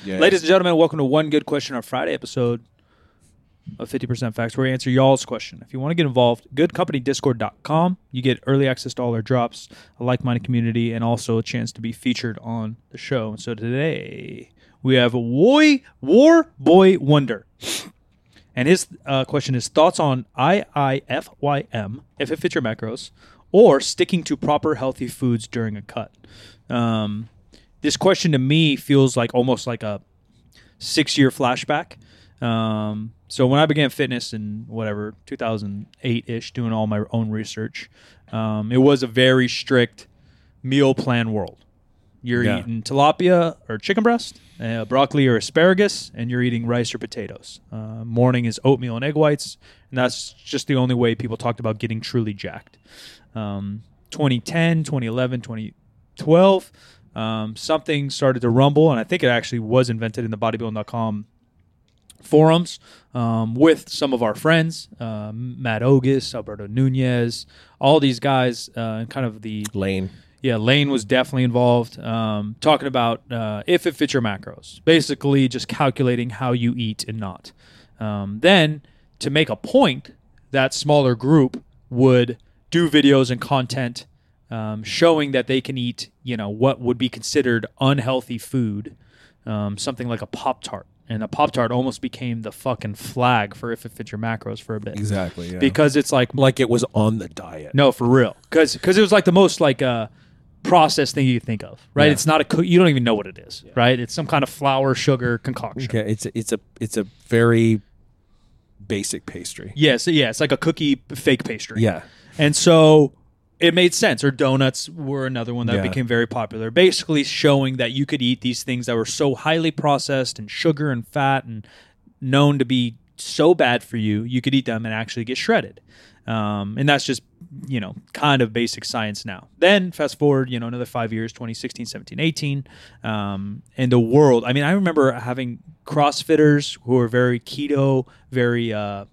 Yeah. Ladies and gentlemen, welcome to One Good Question, our Friday episode of 50% Facts, where we answer y'all's question. If you want to get involved, goodcompanydiscord.com. You get early access to all our drops, a like-minded community, and also a chance to be featured on the show. So today we have War Boy Wonder. And his question is thoughts on IIFYM, if it fits your macros, or sticking to proper healthy foods during a cut. This question to me feels like almost like a 6-year flashback. So when I began fitness in 2008-ish, doing all my own research, it was a very strict meal plan world. You're eating tilapia or chicken breast, broccoli or asparagus, and you're eating rice or potatoes. Morning is oatmeal and egg whites, and that's just the only way people talked about getting truly jacked. 2010, 2011, 2012, something started to rumble, and I think it actually was invented in the bodybuilding.com forums with some of our friends, Matt Ogus, Alberto Nunez, all these guys, and kind of the Lane. Yeah, Lane was definitely involved, talking about if it fits your macros, basically just calculating how you eat and not. Then, to make a point, that smaller group would do videos and content showing that they can eat, what would be considered unhealthy food, something like a Pop-Tart. And a Pop-Tart almost became the fucking flag for if it fits your macros for a bit. Exactly, yeah. Because it's like it was on the diet. No, for real. Because it was like the most processed thing you think of, right? Yeah. It's not you don't even know what it is, right? It's some kind of flour, sugar concoction. Okay, it's a very basic pastry. Yes, it's like a cookie fake pastry. Yeah. And so it made sense. Or donuts were another one that became very popular. Basically showing that you could eat these things that were so highly processed and sugar and fat and known to be so bad for you, you could eat them and actually get shredded. And that's just, kind of basic science now. Then fast forward, another 5 years, 2016, 17, 18, and the world. I mean, I remember having CrossFitters who were very keto, very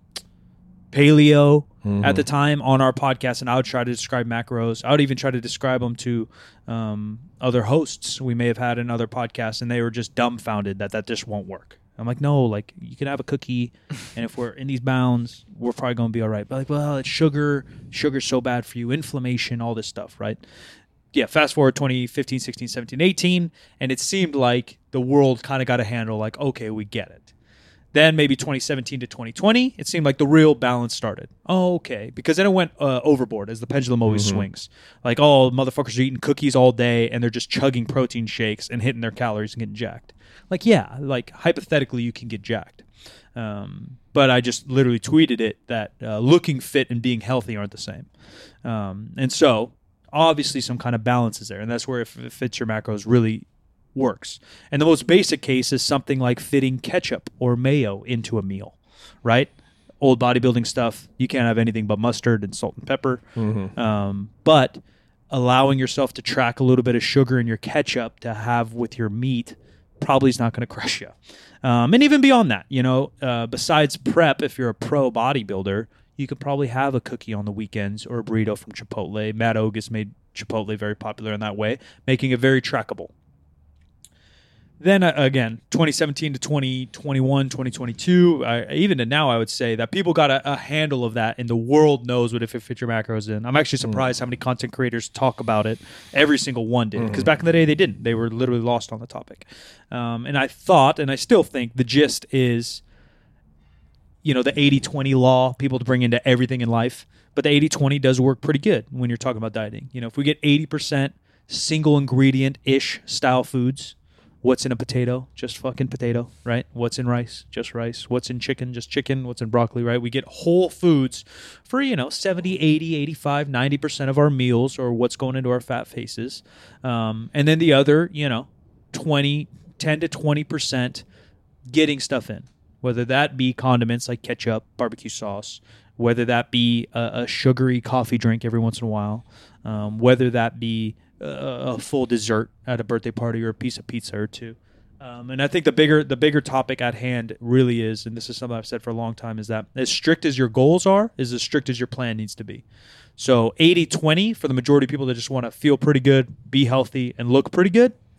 paleo at the time on our podcast, and I would try to describe macros. I would even try to describe them to other hosts we may have had in other podcasts, and they were just dumbfounded that just won't work. I'm like, no, you can have a cookie, and if we're in these bounds, we're probably going to be all right. But it's sugar. Sugar's so bad for you. Inflammation, all this stuff, right? Yeah, fast forward 2015, 16, 17, 18, and it seemed like the world kind of got a handle, like, okay, we get it. Then maybe 2017 to 2020, it seemed like the real balance started. Oh, okay. Because then it went overboard, as the pendulum always swings. Like, motherfuckers are eating cookies all day, and they're just chugging protein shakes and hitting their calories and getting jacked. Hypothetically, you can get jacked. But I just literally tweeted it that looking fit and being healthy aren't the same. And so, obviously, some kind of balance is there. And that's where if it fits your macros really works. And the most basic case is something like fitting ketchup or mayo into a meal, right? Old bodybuilding stuff, you can't have anything but mustard and salt and pepper. But allowing yourself to track a little bit of sugar in your ketchup to have with your meat probably is not going to crush you. And even beyond that, besides prep, if you're a pro bodybuilder, you could probably have a cookie on the weekends or a burrito from Chipotle. Matt Ogus made Chipotle very popular in that way, making it very trackable. Then again, 2017 to 2021, 2022, even to now, I would say that people got a handle of that, and the world knows what if it fits your macros in. I'm actually surprised how many content creators talk about it. Every single one did, because back in the day they didn't. They were literally lost on the topic. And I thought, and I still think, the gist is, the 80-20 law, people to bring into everything in life. But the 80-20 does work pretty good when you're talking about dieting. If we get 80% single ingredient-ish style foods. What's in a potato? Just fucking potato, right? What's in rice? Just rice. What's in chicken? Just chicken. What's in broccoli, right? We get whole foods for, 70, 80, 85, 90% of our meals, or what's going into our fat faces. And then the other, 10 to 20% getting stuff in, whether that be condiments like ketchup, barbecue sauce, whether that be a sugary coffee drink every once in a while, whether that be a full dessert at a birthday party or a piece of pizza or two. And I think the bigger topic at hand really is, and this is something I've said for a long time, is that as strict as your goals are, is as strict as your plan needs to be. So 80-20 for the majority of people that just want to feel pretty good, be healthy, and look pretty good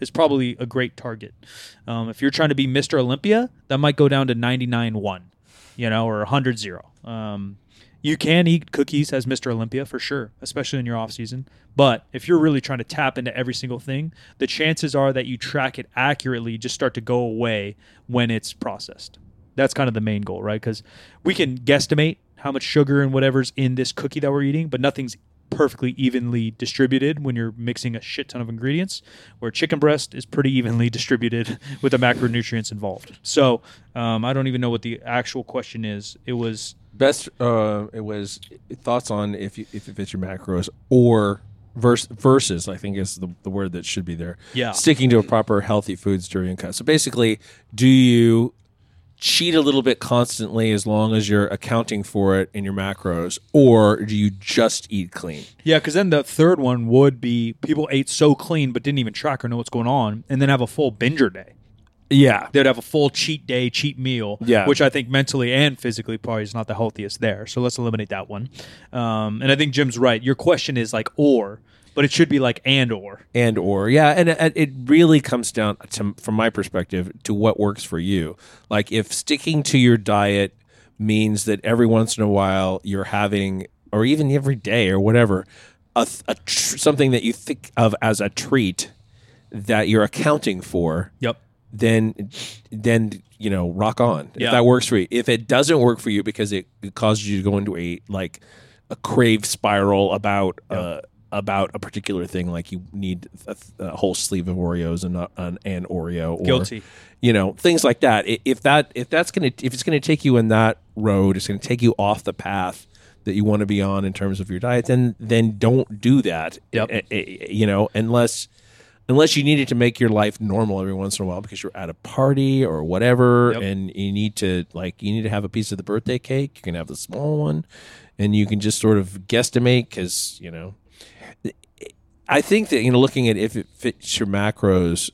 is probably a great target. If you're trying to be Mr. Olympia, that might go down to 99-1, or 100-0. You can eat cookies as Mr. Olympia for sure, especially in your off season. But if you're really trying to tap into every single thing, the chances are that you track it accurately just start to go away when it's processed. That's kind of the main goal, right? Because we can guesstimate how much sugar and whatever's in this cookie that we're eating, but nothing's perfectly evenly distributed when you're mixing a shit ton of ingredients, where chicken breast is pretty evenly distributed with the macronutrients involved. So I don't even know what the actual question is. It was thoughts on if it fits your macros, or versus, I think is the word that should be there. Yeah. Sticking to a proper healthy foods during cut. So basically, do you cheat a little bit constantly as long as you're accounting for it in your macros, or do you just eat clean? Yeah, because then the third one would be people ate so clean but didn't even track or know what's going on, and then have a full binger day. Yeah. They'd have a full cheat day, cheat meal, which I think mentally and physically probably is not the healthiest there. So let's eliminate that one. And I think Jim's right. Your question is like or, but it should be like and or. And or, yeah. And it really comes down to, from my perspective, to what works for you. Like if sticking to your diet means that every once in a while you're having, or even every day or whatever, something that you think of as a treat that you're accounting for. Yep. Then rock on. Yeah. If that works for you. If it doesn't work for you because it causes you to go into a crave spiral about a particular thing, like you need a whole sleeve of Oreos and not an Oreo, or Guilty. Things like that. If it's gonna take you in that road, it's gonna take you off the path that you want to be on in terms of your diet, then don't do that. Yep. Unless you needed to make your life normal every once in a while because you're at a party or whatever, and you need to have a piece of the birthday cake. You can have the small one, and you can just sort of guesstimate because I think that looking at if it fits your macros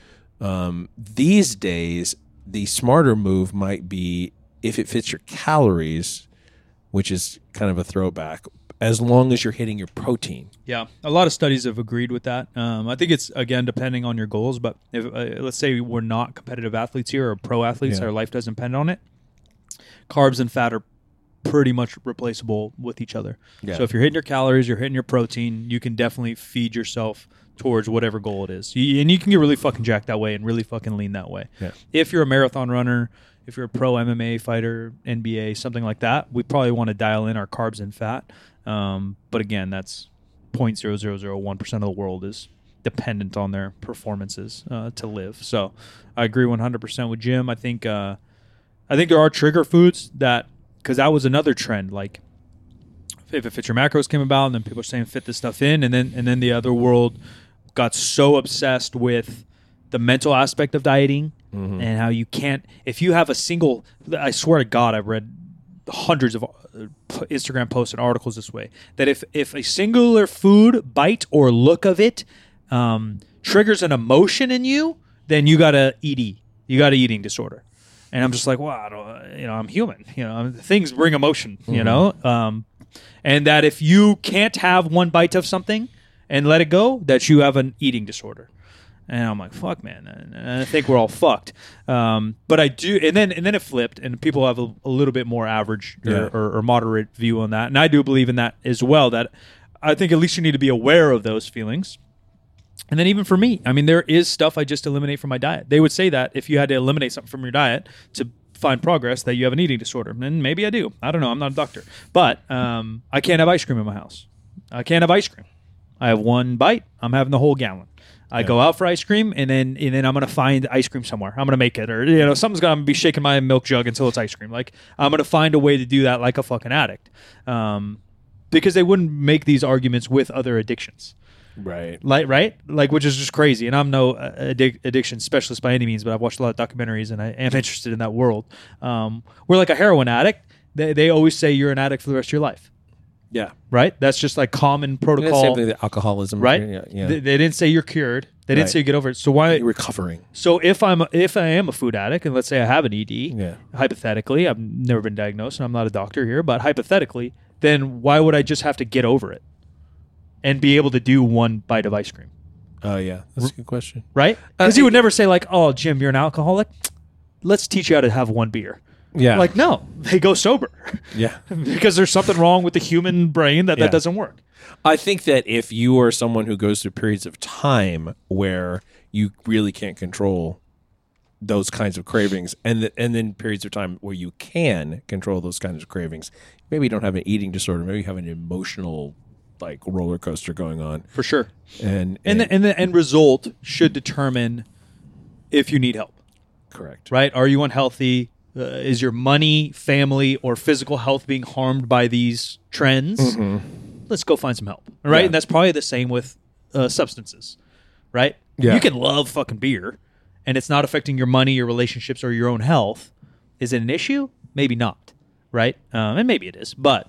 these days, the smarter move might be if it fits your calories, which is kind of a throwback, as long as you're hitting your protein. Yeah, a lot of studies have agreed with that. I think it's, again, depending on your goals, but if let's say we're not competitive athletes here or pro athletes, our life doesn't depend on it, carbs and fat are pretty much replaceable with each other. Yeah. So if you're hitting your calories, you're hitting your protein, you can definitely feed yourself towards whatever goal it is. And you can get really fucking jacked that way and really fucking lean that way. Yeah. If you're a marathon runner, if you're a pro MMA fighter, NBA, something like that, we probably want to dial in our carbs and fat. But again, that's 0.0001% of the world is dependent on their performances to live. So I agree 100% with Jim. I think there are trigger foods that, because that was another trend. Like if it fits your macros came about, and then people are saying fit this stuff in, and then the other world got so obsessed with the mental aspect of dieting and how you can't, if you have a single, I swear to God, I've read hundreds of Instagram posts and articles this way, that if a singular food bite or look of it triggers an emotion in you, then you got a ED, you got an eating disorder. And I'm just like, well, I'm human, things bring emotion, and that if you can't have one bite of something and let it go, that you have an eating disorder. And I'm like, fuck, man. And I think we're all fucked. But I do, and then it flipped, and people have a little bit more average or moderate view on that. And I do believe in that as well. That I think at least you need to be aware of those feelings. And then even for me, I mean, there is stuff I just eliminate from my diet. They would say that if you had to eliminate something from your diet to find progress, that you have an eating disorder. And maybe I do. I don't know. I'm not a doctor. But I can't have ice cream in my house. I can't have ice cream. I have one bite. I'm having the whole gallon. I go out for ice cream, and then I'm going to find ice cream somewhere. I'm going to make it, or something's going to be shaking my milk jug until it's ice cream. Like, I'm going to find a way to do that like a fucking addict, because they wouldn't make these arguments with other addictions, right? Like, which is just crazy. And I'm no addiction specialist by any means, but I've watched a lot of documentaries, and I am interested in that world. We're like a heroin addict. They always say you're an addict for the rest of your life. Yeah. Right? That's just like common protocol. Same thing with alcoholism. Right? Yeah. They didn't say you're cured. They didn't say you get over it. So why? You're recovering. So if I am a food addict, and let's say I have an ED, hypothetically, I've never been diagnosed, and I'm not a doctor here, but hypothetically, then why would I just have to get over it and be able to do one bite of ice cream? Oh yeah, that's a good question. Right? Because you would never say like, "Oh, Jim, you're an alcoholic. Let's teach you how to have one beer." Yeah, Like, no, they go sober. yeah. Because there's something wrong with the human brain that doesn't work. I think that if you are someone who goes through periods of time where you really can't control those kinds of cravings, and then periods of time where you can control those kinds of cravings, maybe you don't have an eating disorder, maybe you have an emotional like roller coaster going on For sure. and The end result should determine if you need help, correct, right? Are you unhealthy? Is your money, family, or physical health being harmed by these trends? Let's go find some help, right? Yeah. And that's probably the same with substances, right? Yeah. You can love fucking beer, and it's not affecting your money, your relationships, or your own health. Is it an issue? Maybe not, right? And maybe it is, but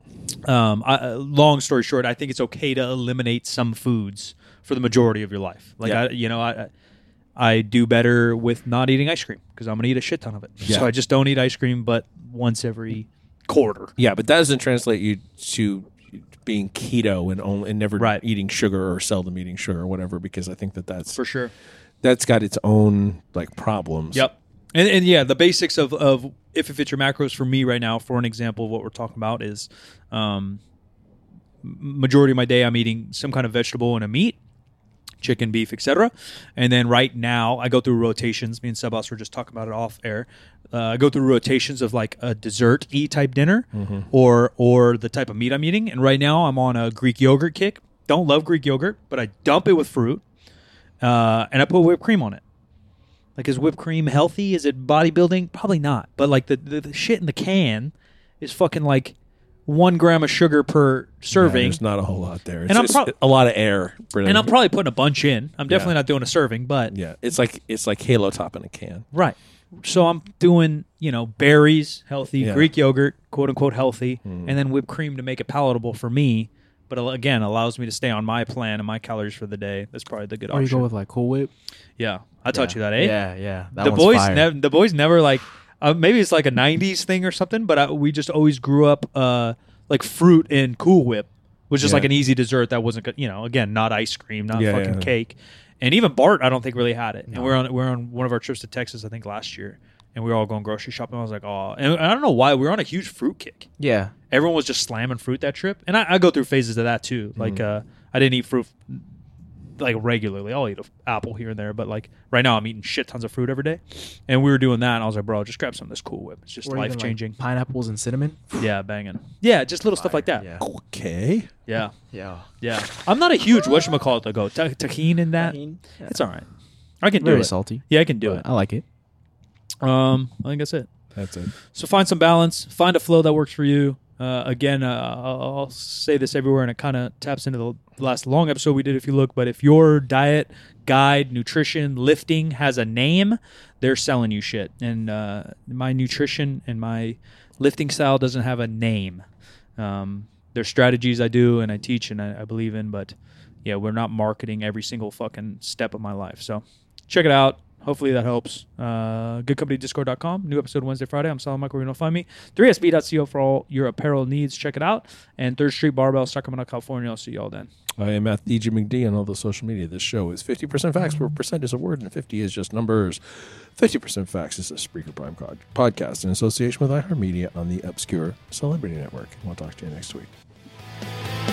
long story short, I think it's okay to eliminate some foods for the majority of your life. Like, I do better with not eating ice cream because I'm going to eat a shit ton of it. Yeah. So I just don't eat ice cream, but once every quarter. yeah, but that doesn't translate you to being keto and never Right. eating sugar or seldom eating sugar or whatever, because I think that's For sure. that's got its own like problems. Yep. And yeah, the basics of if it fits your macros for me right now, for an example of what we're talking about is majority of my day I'm eating some kind of vegetable and a meat, chicken, beef, etc. And then right now I go through rotations. Me and Sebas were just talking about it off air. I go through rotations of like a dessert-y type dinner or the type of meat I'm eating. And right now I'm on a Greek yogurt kick. Don't love Greek yogurt, but I dump it with fruit and I put whipped cream on it. Like, is whipped cream healthy? Is it bodybuilding? Probably not. But like the shit in the can is fucking like 1 gram of sugar per Yeah, serving. there's not a whole lot there. It's, And I'm it's a lot of air. Really. And I'm probably putting a bunch in. I'm definitely Yeah. not doing a serving, but yeah, it's like Halo Top in a can. right. So I'm doing, berries, healthy, Yeah. Greek yogurt, quote unquote healthy, and then whipped cream to make it palatable for me. But again, allows me to stay on my plan and my calories for the day. That's probably the good Or you option. go with like Cool Whip. Yeah, I taught you that, eh? Yeah. That the one's boys, fire. the boys never like. Maybe it's like a '90s thing or something, but we just always grew up like fruit and Cool Whip was just Yeah. like an easy dessert that wasn't, again, not ice cream, not Yeah, fucking yeah. cake. And even Bart, I don't think really had it. No. And we're on one of our trips to Texas, I think last year, and we were all going grocery shopping. I was like, oh, and I don't know why we were on a huge fruit kick. Yeah. Everyone was just slamming fruit that trip, and I go through phases of that too. Like I didn't eat fruit like regularly. I'll eat an apple here and there, but like right now I'm eating shit tons of fruit every day. And we were doing that, and I was like, bro, just grab some of this Cool Whip. It's just Or even, life changing. like, pineapples and cinnamon. Yeah, banging. Yeah, just little stuff like that. Yeah. Okay. Yeah. Yeah. I'm not a huge whatchamacallit to go. Tahini in that. Tahini, yeah. It's all right. I can do Very it. salty. Yeah, I can do but it. I like it. I think that's it. That's it. So find some balance. Find a flow that works for you. Again, I'll say this everywhere, and it kind of taps into the last long episode we did, if you look. But if your diet, guide, nutrition, lifting has a name, they're selling you shit. And my nutrition and my lifting style doesn't have a name. There's strategies I do and I teach and I believe in, but yeah, we're not marketing every single fucking step of my life. So check it out. Hopefully that helps. GoodCompanyDiscord.com. New episode Wednesday, Friday. I'm Solid Michael. Where you don't find me. 3sb.co for all your apparel needs. Check it out. And 3rd Street Barbell, Sacramento, California. I'll see you all then. I am at DJ McD on all the social media. This show is 50% facts, where percent is a word and 50 is just numbers. 50% Facts is a Spreaker Prime podcast in association with iHeartMedia on the Obscure Celebrity Network. We'll talk to you next week.